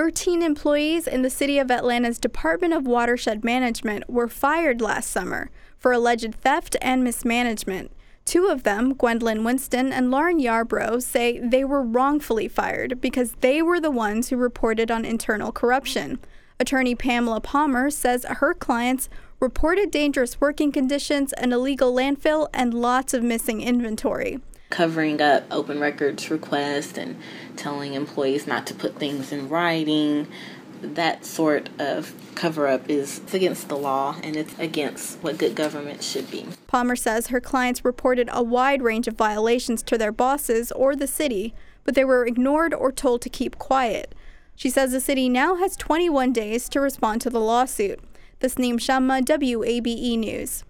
13 employees in the City of Atlanta's Department of Watershed Management were fired last summer for alleged theft and mismanagement. Two of them, Gwendolyn Winston and Lauren Yarbrough, say they were wrongfully fired because they were the ones who reported on internal corruption. Attorney Pamela Palmer says her clients reported dangerous working conditions, an illegal landfill, and lots of missing inventory. Covering up open records requests and telling employees not to put things in writing, that sort of cover-up is against the law, and it's against what good government should be. Palmer says her clients reported a wide range of violations to their bosses or the city, but they were ignored or told to keep quiet. She says the city now has 21 days to respond to the lawsuit. Tasneem Shamma, WABE News.